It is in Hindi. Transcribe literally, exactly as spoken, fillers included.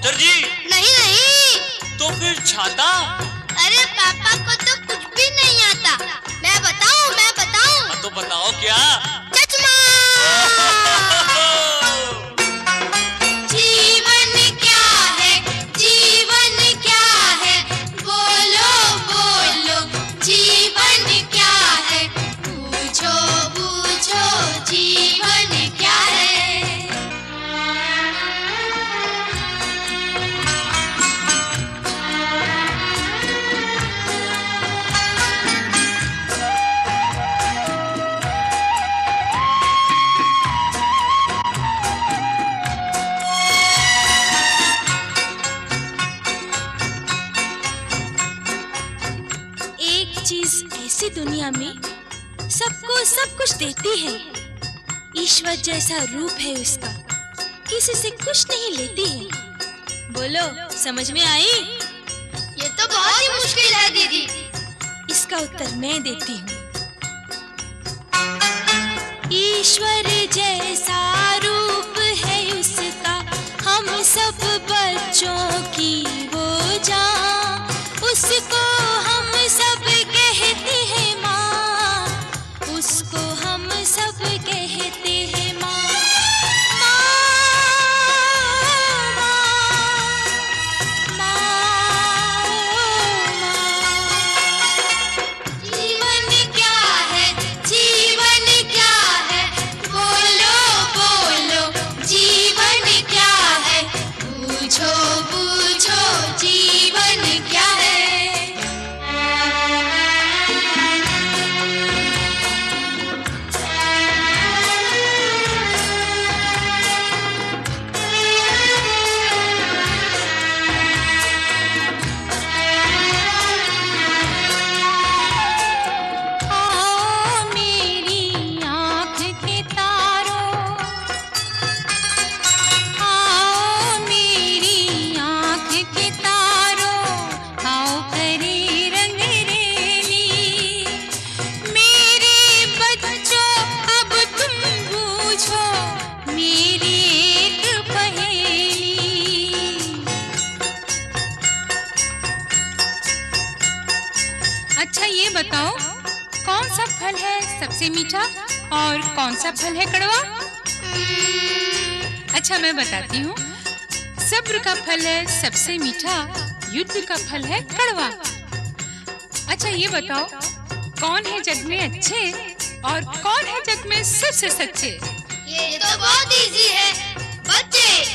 मास्टर जी। नहीं नहीं। तो फिर छाता? अरे पापा को तो कुछ भी नहीं आता। मैं बताऊं मैं बताऊं? तो बताओ क्या? चश्मा। जीवन क्या है, जीवन क्या है, बोलो बोलो जीवन क्या है, पूछो पूछो जीवन क्या है। ऐसी दुनिया में सबको सब कुछ देती है, ईश्वर जैसा रूप है उसका, किसी से कुछ नहीं लेती है। बोलो समझ में आई? ये तो बहुत ही मुश्किल है दीदी। इसका उत्तर मैं देती हूँ। ईश्वर जैसा रूप है उसका, हम सब बच्चों की वो जान, उसको हम सब कहते हैं माँ, उसको हम सब कहते हैं माँ। अच्छा ये बताओ, कौन सा फल है सबसे मीठा और कौन सा फल है कड़वा? अच्छा मैं बताती हूँ, सब्र का फल है सबसे मीठा, युद्ध का फल है कड़वा। अच्छा ये बताओ, कौन है जग में अच्छे और कौन है जग में सबसे सच्चे? ये तो बहुत इजी है, बच्चे।